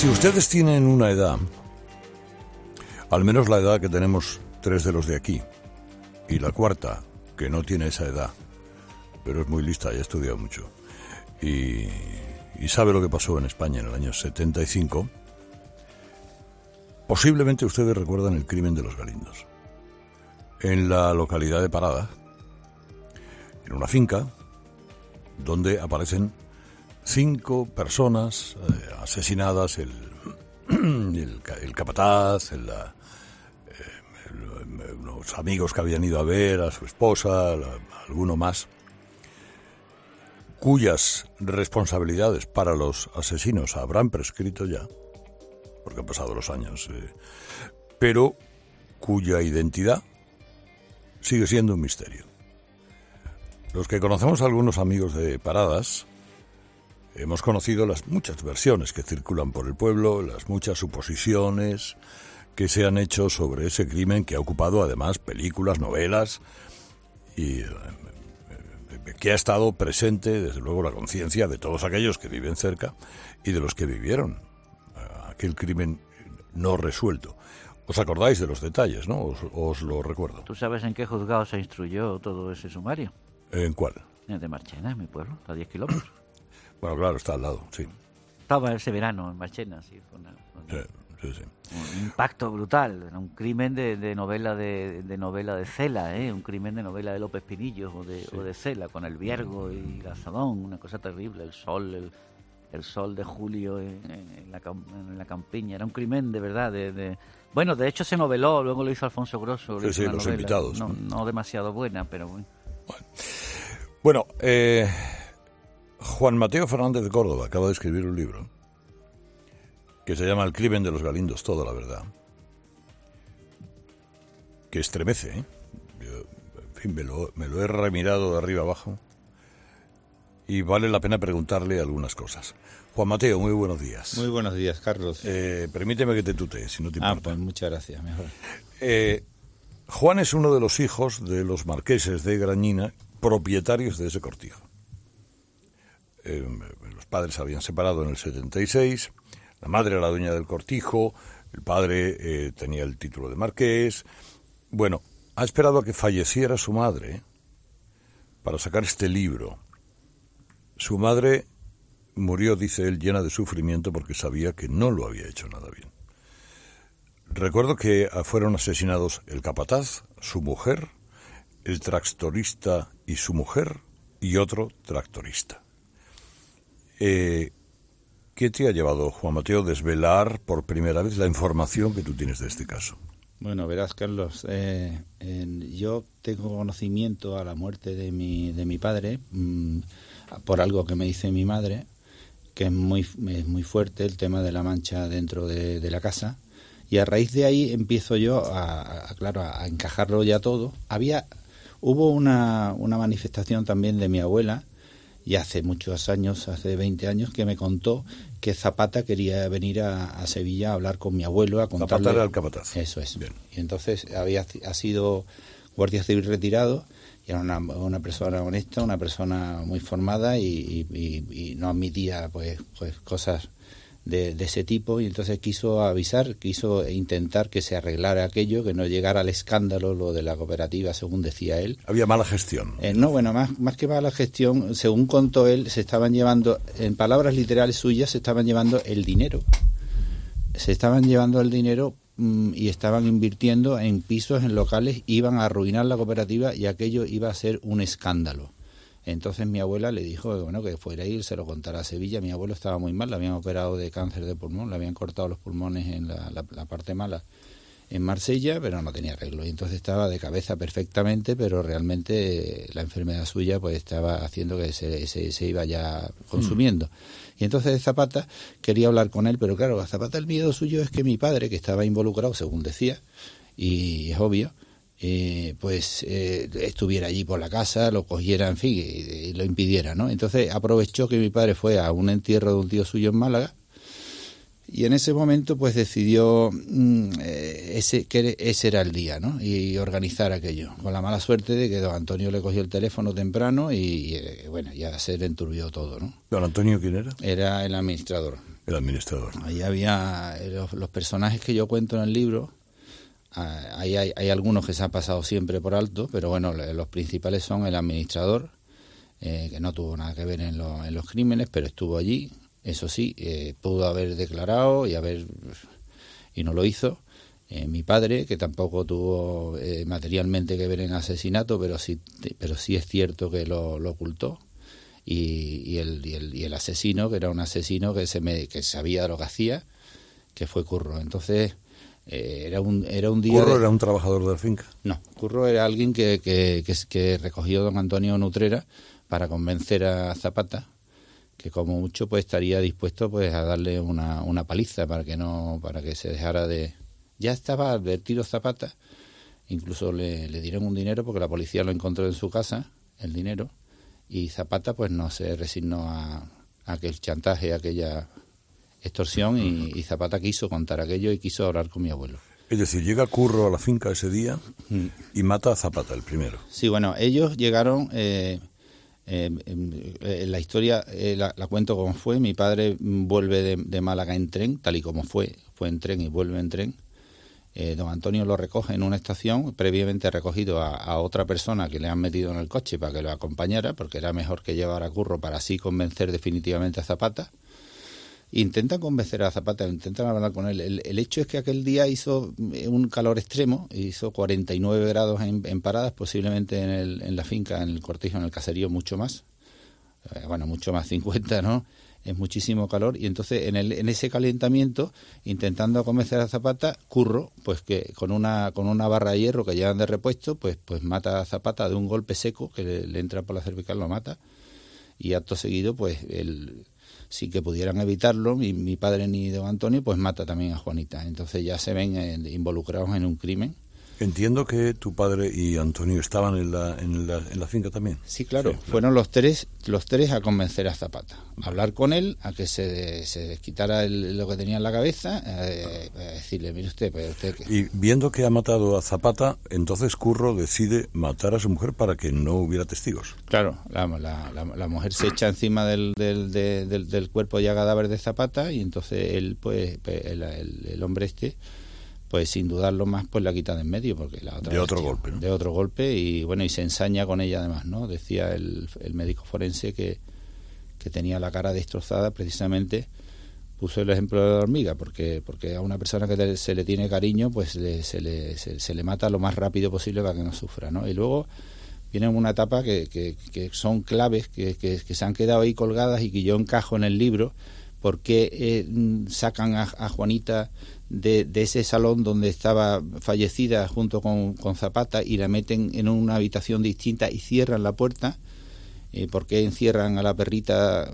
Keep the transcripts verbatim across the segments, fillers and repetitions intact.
Si ustedes tienen una edad, al menos la edad que tenemos tres de los de aquí, y la cuarta, que no tiene esa edad, pero es muy lista y ha estudiado mucho, y, y sabe lo que pasó en España en el año setenta y cinco, posiblemente ustedes recuerdan el crimen de los Galindos. En la localidad de Parada, en una finca, donde aparecen cinco personas eh, asesinadas, el, el, el capataz, el, la, eh, el, los amigos que habían ido a ver a su esposa, la, alguno más, cuyas responsabilidades para los asesinos habrán prescrito ya, porque han pasado los años, eh, pero cuya identidad sigue siendo un misterio. Los que conocemos a algunos amigos de Paradas, hemos conocido las muchas versiones que circulan por el pueblo, las muchas suposiciones que se han hecho sobre ese crimen que ha ocupado además películas, novelas y eh, que ha estado presente desde luego la conciencia de todos aquellos que viven cerca y de los que vivieron aquel crimen no resuelto. ¿Os acordáis de los detalles, no? Os, os lo recuerdo. ¿Tú sabes en qué juzgado se instruyó todo ese sumario? ¿En cuál? En el de Marchena, en mi pueblo, a diez kilómetros. Bueno, claro, está al lado, sí. Estaba ese verano en Marchena, sí. Fue una, una, sí, sí, sí. Un impacto brutal, era un crimen de, de novela de, de novela de Cela, ¿eh? Un crimen de novela de López Pinillos o de, sí. o de Cela, con el Viergo y Gazadón, una cosa terrible, el sol, el, el sol de julio en, en, la, en la campiña, era un crimen de verdad, de, de... Bueno, de hecho se noveló, luego lo hizo Alfonso Grosso. Sí, sí, los novela, invitados. No, no demasiado buena, pero bueno. Bueno, bueno eh... Juan Mateo Fernández de Córdoba acaba de escribir un libro que se llama El crimen de los Galindos, toda la verdad, que estremece, ¿eh? Yo, en fin, me lo, me lo he remirado de arriba abajo y vale la pena preguntarle algunas cosas. Juan Mateo, muy buenos días. Muy buenos días, Carlos. Eh, permíteme que te tutee, si no te importa. Ah, pues muchas gracias, mejor. Eh, Juan es uno de los hijos de los marqueses de Grañina, propietarios de ese cortijo. Eh, los padres se habían separado en el setenta y seis, la madre era la dueña del cortijo, el padre eh, tenía el título de marqués. Bueno, ha esperado a que falleciera su madre para sacar este libro. Su madre murió, dice él, llena de sufrimiento porque sabía que no lo había hecho nada bien. Recuerdo que fueron asesinados el capataz, su mujer, el tractorista y su mujer y otro tractorista. Eh, ¿Qué te ha llevado, Juan Mateo, a desvelar por primera vez la información que tú tienes de este caso? Bueno, verás, Carlos, eh, eh, yo tengo conocimiento a la muerte de mi, de mi padre mmm, por algo que me dice mi madre, que es muy, es muy fuerte el tema de la mancha dentro de, de la casa, y a raíz de ahí empiezo yo a, a, claro, a encajarlo ya todo. Había, hubo una, una manifestación también de mi abuela, y hace muchos años, hace veinte años, que me contó que Zapata quería venir a, a Sevilla a hablar con mi abuelo, a contarle... Zapata era el capataz. Eso es. Bien. Y entonces había ha sido guardia civil retirado, y era una, una persona honesta, una persona muy formada, y, y, y no admitía pues, pues cosas de, de ese tipo, y entonces quiso avisar, quiso intentar que se arreglara aquello, que no llegara al escándalo lo de la cooperativa, según decía él. Había mala gestión. Eh, no, bueno, más, más que mala gestión, según contó él, se estaban llevando, en palabras literales suyas, se estaban llevando el dinero. Se estaban llevando el dinero mmm, y estaban invirtiendo en pisos, en locales, iban a arruinar la cooperativa y aquello iba a ser un escándalo. Entonces mi abuela le dijo que, bueno, que fuera a ir, se lo contara a Sevilla. Mi abuelo estaba muy mal, le habían operado de cáncer de pulmón, le habían cortado los pulmones en la, la, la parte mala en Marsella, pero no tenía arreglo. Y entonces estaba de cabeza perfectamente, pero realmente la enfermedad suya pues estaba haciendo que se, se, se iba ya consumiendo. Mm. Y entonces Zapata quería hablar con él, pero claro, a Zapata el miedo suyo es que mi padre, que estaba involucrado, según decía, y es obvio, Eh, pues eh, estuviera allí por la casa, lo cogiera, en fin, y, y lo impidiera, ¿no? Entonces aprovechó que mi padre fue a un entierro de un tío suyo en Málaga, y en ese momento pues decidió mmm, eh, ese que ese era el día, ¿no? Y organizar aquello, con la mala suerte de que don Antonio le cogió el teléfono temprano y, y eh, bueno, ya se le enturbió todo, ¿no? ¿Don Antonio quién era? Era el administrador. el administrador. Ahí había los, los personajes que yo cuento en el libro. Ahí hay, hay algunos que se han pasado siempre por alto, pero bueno, los principales son el administrador, eh, que no tuvo nada que ver en, lo, en los crímenes, pero estuvo allí. Eso sí, eh, pudo haber declarado y haber y no lo hizo. Eh, mi padre, que tampoco tuvo eh, materialmente que ver en asesinato, pero sí, pero sí es cierto que lo, lo ocultó. Y, y, el, y, el, y el asesino, que era un asesino que se me, que sabía lo que hacía, que fue Curro. Entonces eh, era un era un día. ¿Curro de... era un trabajador de la finca? No, Curro era alguien que, que, que, que recogió don Antonio Nutrera para convencer a Zapata, que como mucho pues estaría dispuesto pues a darle una, una paliza para que no para que se dejara de... Ya estaba advertido Zapata, incluso le, le dieron un dinero porque la policía lo encontró en su casa, el dinero, y Zapata pues no se resignó a, a aquel chantaje, a aquella extorsión, y, y Zapata quiso contar aquello y quiso hablar con mi abuelo. Es decir, llega Curro a la finca ese día Mm. y mata a Zapata, el primero. Sí, bueno, ellos llegaron... Eh, Eh, eh, la historia eh, la, la cuento como fue. Mi padre vuelve de, de Málaga en tren, tal y como fue, fue en tren y vuelve en tren. Eh, don Antonio lo recoge en una estación, previamente recogido a, a otra persona que le han metido en el coche para que lo acompañara, porque era mejor que llevara a Curro para así convencer definitivamente a Zapata. Intentan convencer a Zapata, intentan hablar con él. El, el hecho es que aquel día hizo un calor extremo, hizo cuarenta y nueve grados en, en paradas, posiblemente en, el, en la finca, en el cortijo, en el caserío, mucho más. Eh, bueno, mucho más, cincuenta, ¿no? Es muchísimo calor. Y entonces, en, el, en ese calentamiento, intentando convencer a Zapata, Curro, pues que con una con una barra de hierro que llevan de repuesto, pues pues mata a Zapata de un golpe seco que le, le entra por la cervical, lo mata. Y acto seguido, pues el... sin que pudieran evitarlo, ni mi padre ni don Antonio, pues mata también a Juanita. Entonces ya se ven eh, involucrados en un crimen. Entiendo que tu padre y Antonio estaban en la, en la, en la finca también. Sí, claro. Sí, claro. Fueron los tres los tres a convencer a Zapata. A hablar con él, a que se, se desquitara el, lo que tenía en la cabeza, eh, a decirle, mire usted, pues usted... Que... Y viendo que ha matado a Zapata, entonces Curro decide matar a su mujer para que no hubiera testigos. Claro, la, la, la, la mujer se echa encima del, del, del, del, del cuerpo ya cadáver de Zapata, y entonces él, pues, el, el, el hombre este... pues sin dudarlo más, pues la quita de en medio, porque la otra de vez, otro tío, golpe, ¿no? De otro golpe, y bueno, y se ensaña con ella además, ¿no? Decía el, el médico forense que, que tenía la cara destrozada, precisamente puso el ejemplo de la hormiga, porque porque a una persona que te, se le tiene cariño, pues le, se, le, se, se le mata lo más rápido posible para que no sufra, ¿no? Y luego viene una etapa que, que, que son claves, que, que, que se han quedado ahí colgadas y que yo encajo en el libro, porque eh, sacan a, a Juanita de, de ese salón donde estaba fallecida junto con, con Zapata y la meten en una habitación distinta y cierran la puerta. Eh, ¿Por qué encierran a la perrita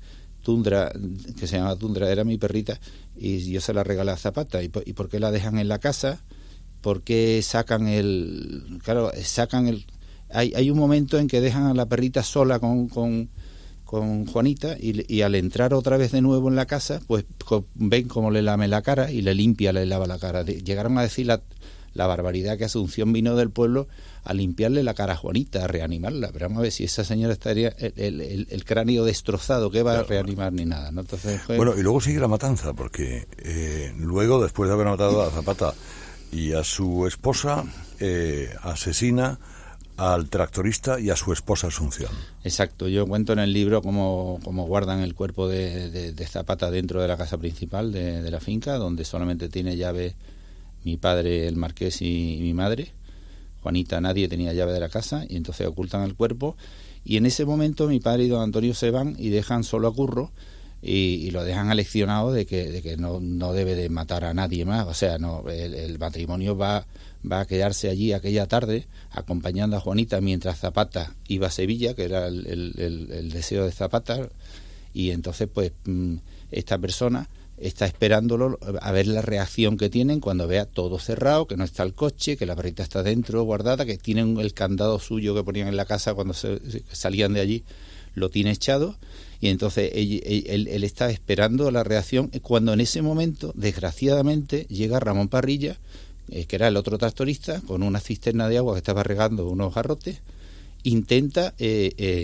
Tundra, que se llama Tundra, era mi perrita, y yo se la regalé a Zapata? ¿Y por, y por qué la dejan en la casa? ¿Por qué sacan el... Claro, sacan el... Hay, hay un momento en que dejan a la perrita sola con... con con Juanita, y, y al entrar otra vez de nuevo en la casa, pues co, ven cómo le lame la cara y le limpia, le lava la cara. De, llegaron a decir la, la barbaridad que Asunción vino del pueblo a limpiarle la cara a Juanita, a reanimarla. Pero vamos a ver si esa señora estaría el, el, el, el cráneo destrozado, ¿qué va claro, a reanimar ni nada, ¿no? Entonces fue... Bueno, y luego sigue la matanza, porque eh, luego, después de haber matado a Zapata y a su esposa, eh, asesina al tractorista y a su esposa Asunción. Exacto, yo cuento en el libro cómo, cómo guardan el cuerpo de, de, de Zapata dentro de la casa principal de, de la finca, donde solamente tiene llave mi padre, el marqués, y, y mi madre. Juanita, nadie tenía llave de la casa, y entonces ocultan el cuerpo, y en ese momento mi padre y don Antonio se van y dejan solo a Curro, y, y lo dejan aleccionado de que, de que no, no debe de matar a nadie más. O sea, no, el, el matrimonio va... va a quedarse allí aquella tarde acompañando a Juanita mientras Zapata iba a Sevilla, que era el, el, el deseo de Zapata, y entonces pues esta persona está esperándolo a ver la reacción que tienen cuando vea todo cerrado, que no está el coche, que la perrita está dentro guardada, que tienen el candado suyo que ponían en la casa cuando se, salían de allí, lo tiene echado, y entonces él, él, él está esperando la reacción, cuando en ese momento, desgraciadamente, llega Ramón Parrilla, que era el otro tractorista, con una cisterna de agua que estaba regando unos garrotes, intenta eh, eh,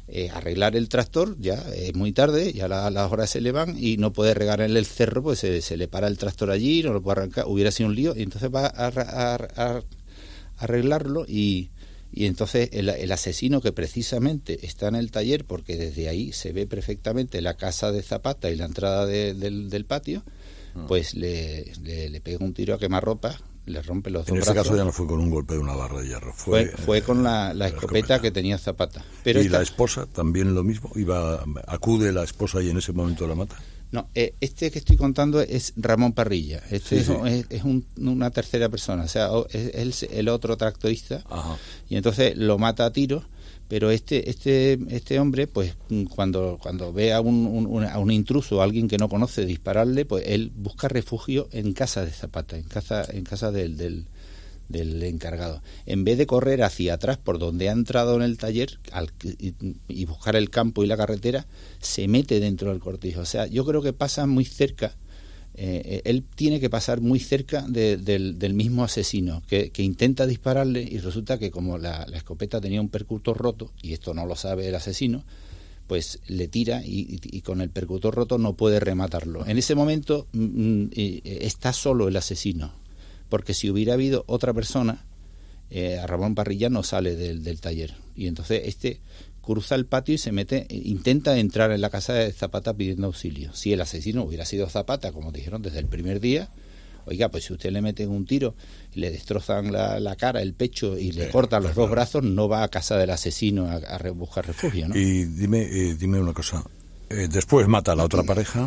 eh, arreglar el tractor, ya es muy tarde, ya la, las horas se le van y no puede regar en el cerro, pues se, se le para el tractor allí, no lo puede arrancar, hubiera sido un lío, y entonces va a, a, a, a arreglarlo y, y entonces el, el asesino, que precisamente está en el taller, porque desde ahí se ve perfectamente la casa de Zapata y la entrada de, del, del patio, pues le, le, le pega un tiro a quemarropa, le rompe los en dos este brazos. caso ya no fue con un golpe de una barra de hierro, fue, fue, fue con la, la, escopeta, la escopeta que tenía Zapata. Pero ¿Y esta... la esposa también lo mismo? Iba acude la esposa y en ese momento la mata. No, eh, este que estoy contando es Ramón Parrilla. Este sí, sí. es, es un, una tercera persona, o sea, es el, el otro tractorista. Ajá. Y entonces lo mata a tiros. Pero este este este hombre, pues cuando cuando ve a un, un, a un intruso, a alguien que no conoce, dispararle, pues él busca refugio en casa de Zapata, en casa en casa del, del, del encargado. En vez de correr hacia atrás por donde ha entrado en el taller al, y, y buscar el campo y la carretera, se mete dentro del cortijo. O sea, yo creo que pasa muy cerca. Eh, él tiene que pasar muy cerca de, del, del mismo asesino que, que intenta dispararle, y resulta que como la, la escopeta tenía un percutor roto, y esto no lo sabe el asesino, pues le tira y, y, y con el percutor roto no puede rematarlo. En ese momento mm, eh, está solo el asesino, porque si hubiera habido otra persona, eh, a Ramón Parrilla no sale del, del taller, y entonces este cruza el patio y se mete, intenta entrar en la casa de Zapata pidiendo auxilio. Si el asesino hubiera sido Zapata, como dijeron desde el primer día, oiga, pues si usted le meten un tiro, le destrozan la, la cara, el pecho y le eh, cortan los claro. dos brazos, no va a casa del asesino a, a buscar refugio, ¿no? Y dime, eh, dime una cosa, eh, después mata a la otra pareja,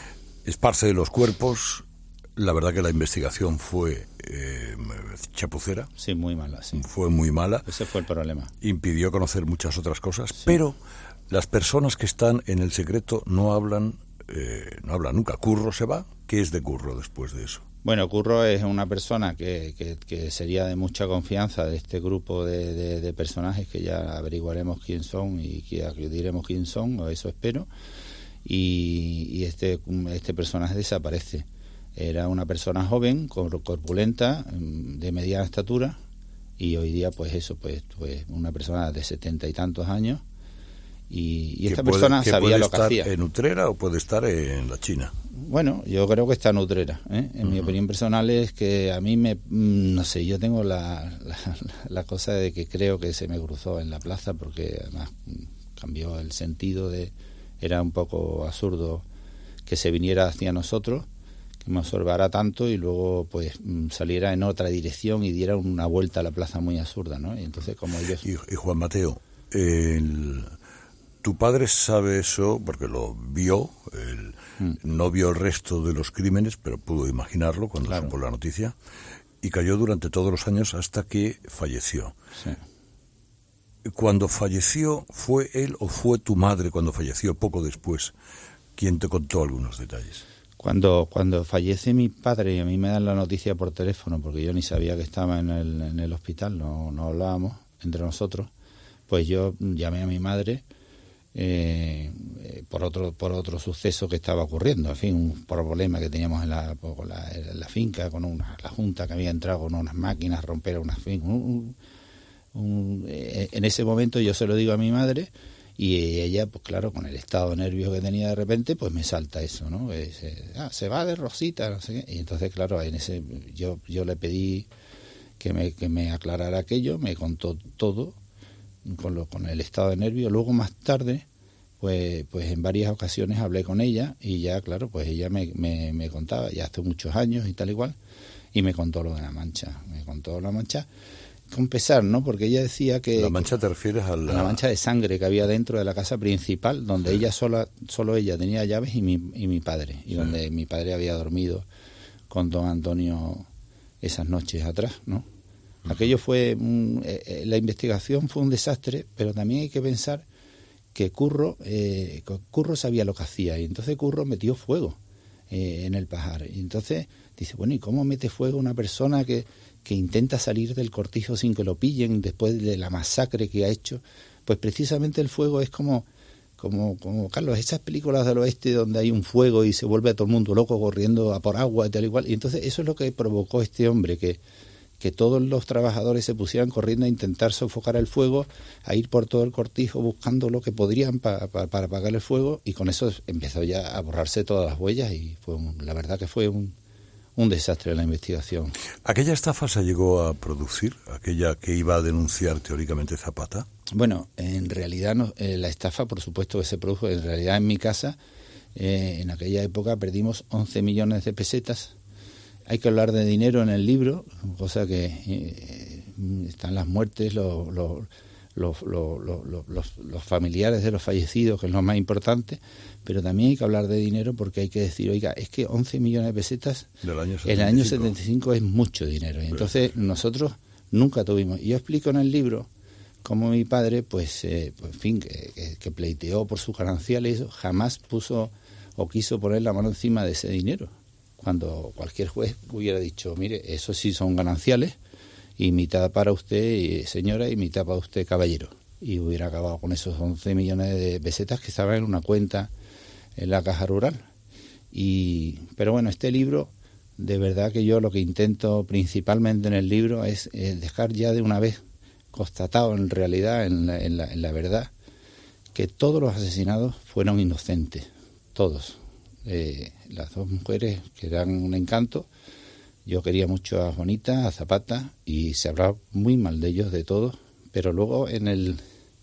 esparce los cuerpos. La verdad que la investigación fue eh, chapucera. Sí, muy mala, sí. Fue muy mala. Ese fue el problema. Impidió conocer muchas otras cosas, sí. Pero las personas que están en el secreto no hablan, eh, no hablan nunca. Curro se va. ¿Qué es de Curro después de eso? Bueno, Curro es una persona que, que, que sería de mucha confianza de este grupo de, de, de personajes que ya averiguaremos quién son y que diremos quién son, o eso espero. Y, y este, este personaje desaparece. Era una persona joven, corpulenta, de mediana estatura, y hoy día pues eso, pues, pues una persona de setenta y tantos años, y, y esta puede, persona sabía lo que hacía. ¿Puede estar en Utrera o puede estar en la China? Bueno, yo creo que está en Utrera, ¿eh? En uh-huh. mi opinión personal es que a mí me, no sé, yo tengo la, la, la cosa de que creo que se me cruzó en la plaza, porque además cambió el sentido de, era un poco absurdo que se viniera hacia nosotros, que me observara tanto y luego pues saliera en otra dirección y diera una vuelta a la plaza muy absurda, ¿no? Y entonces como ellos... Y, y Juan Mateo, el, tu padre sabe eso porque lo vio, el, mm. no vio el resto de los crímenes, pero pudo imaginarlo cuando claro. supo la noticia, y cayó durante todos los años hasta que falleció. Sí. Cuando falleció, ¿fue él o fue tu madre cuando falleció poco después quien te contó algunos detalles? Cuando cuando fallece mi padre y a mí me dan la noticia por teléfono, porque yo ni sabía que estaba en el, en el hospital, no, no hablábamos entre nosotros, pues yo llamé a mi madre eh, por otro por otro suceso que estaba ocurriendo, en fin, un problema que teníamos en la, con la, en la finca, con una, la junta que había entrado con unas máquinas, romper unas fincas. Un, un, un, eh, en ese momento yo se lo digo a mi madre. Y ella, pues claro, con el estado de nervios que tenía de repente, pues me salta eso, ¿no? Es, eh, ah, se va de Rosita, no sé qué. Y entonces, claro, en ese yo yo le pedí que me que me aclarara aquello, me contó todo con lo con el estado de nervios. Luego más tarde, pues pues en varias ocasiones hablé con ella y ya, claro, pues ella me me, me contaba ya hace muchos años y tal igual, y me contó lo de la mancha, me contó la mancha. Con pesar, ¿no? Porque ella decía que... ¿La mancha te refieres a la... a la mancha de sangre que había dentro de la casa principal, donde sí. ella sola, solo ella tenía llaves y mi, y mi padre, y sí. donde mi padre había dormido con don Antonio esas noches atrás, ¿no? Uh-huh. Aquello fue... Un, eh, la investigación fue un desastre, pero también hay que pensar que Curro, eh, Curro sabía lo que hacía, y entonces Curro metió fuego eh, en el pajar. Y entonces dice, bueno, ¿y cómo mete fuego una persona que... que intenta salir del cortijo sin que lo pillen después de la masacre que ha hecho? Pues precisamente el fuego es como, como, como Carlos, esas películas del oeste donde hay un fuego y se vuelve a todo el mundo loco corriendo a por agua y tal igual. Y entonces eso es lo que provocó este hombre, que, que todos los trabajadores se pusieran corriendo a intentar sofocar el fuego, a ir por todo el cortijo buscando lo que podrían pa, pa, para apagar el fuego, y con eso empezó ya a borrarse todas las huellas, y fue un, la verdad que fue un, un desastre la investigación. ¿Aquella estafa se llegó a producir? ¿Aquella que iba a denunciar teóricamente Zapata? Bueno, en realidad no, eh, la estafa, por supuesto que se produjo. En realidad en mi casa, eh, en aquella época perdimos once millones de pesetas. Hay que hablar de dinero en el libro, cosa que eh, están las muertes, los, los, los, los, los, los, los familiares de los fallecidos, que es lo más importante, pero también hay que hablar de dinero, porque hay que decir, oiga, es que once millones de pesetas Del año setenta y cinco. En el año setenta y cinco es mucho dinero. Y entonces nosotros nunca tuvimos. Y yo explico en el libro cómo mi padre, pues, eh, pues en fin, que, que, que pleiteó por sus gananciales, jamás puso o quiso poner la mano encima de ese dinero, cuando cualquier juez hubiera dicho, mire, eso sí son gananciales, y mitad para usted, señora, y mitad para usted, caballero. Y hubiera acabado con esos once millones de pesetas que estaban en una cuenta en la Caja Rural. Y pero bueno, este libro, de verdad que yo lo que intento principalmente en el libro es, es dejar ya de una vez constatado en realidad, en la, en, la, en la verdad, que todos los asesinados fueron inocentes, todos. Eh, las dos mujeres, que eran un encanto. Yo quería mucho a Juanita, a Zapata, y se hablaba muy mal de ellos, de todos, pero luego en el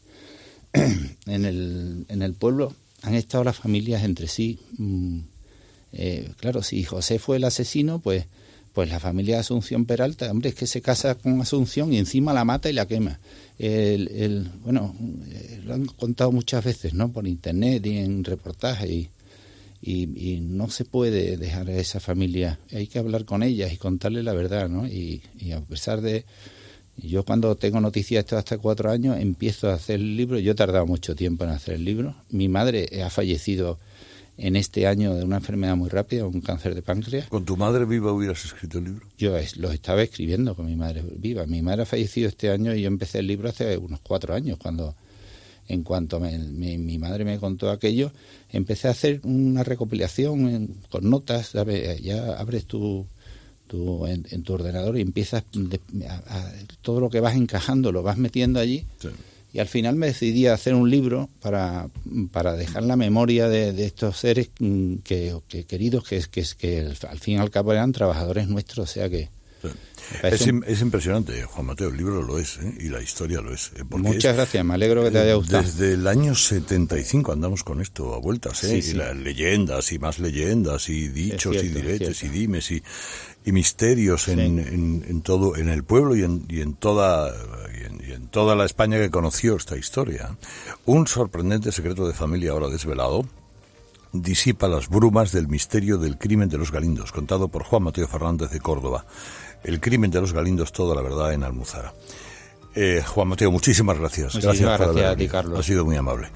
en el en el pueblo han estado las familias entre sí. Mm, eh, claro, si José fue el asesino, pues pues la familia de Asunción Peralta, hombre, es que se casa con Asunción y encima la mata y la quema. El, el, bueno, eh, lo han contado muchas veces, ¿no?, por internet y en reportajes, y Y, y no se puede dejar a esa familia, hay que hablar con ellas y contarles la verdad, ¿no? Y, y a pesar de... Yo cuando tengo noticias de hasta cuatro años empiezo a hacer el libro. Yo he tardado mucho tiempo en hacer el libro. Mi madre ha fallecido en este año de una enfermedad muy rápida, un cáncer de páncreas. ¿Con tu madre viva hubieras escrito el libro? Yo es, lo estaba escribiendo con mi madre viva. Mi madre ha fallecido este año y yo empecé el libro hace unos cuatro años, cuando... En cuanto me, mi, mi madre me contó aquello, empecé a hacer una recopilación en, con notas. ¿Sabes? Ya abres tu, tu en, en tu ordenador y empiezas de, a, a, todo lo que vas encajando lo vas metiendo allí. Sí. Y al final me decidí a hacer un libro para, para dejar la memoria de, de estos seres que, que queridos, que, que, que al fin y al cabo eran trabajadores nuestros, o sea que... Sí. Es, un... es impresionante, Juan Mateo, el libro lo es, ¿eh? Y la historia lo es. ¿eh? Muchas es, gracias, me alegro que te haya gustado. Desde el año setenta y cinco andamos con esto a vueltas, ¿eh? Sí, y sí. las leyendas y más leyendas y dichos cierto, y diretes y dimes y, y misterios sí. en, en, en todo, en el pueblo y en, y en toda y en, y en toda la España que conoció esta historia. Un sorprendente secreto de familia ahora desvelado disipa las brumas del misterio del crimen de los Galindos, contado por Juan Mateo Fernández de Córdoba. El crimen de los Galindos, toda la verdad en Almuzara. Eh, Juan Mateo, muchísimas gracias. Muchísimas gracias por gracias haber a ti, venido. Carlos. Ha sido muy amable.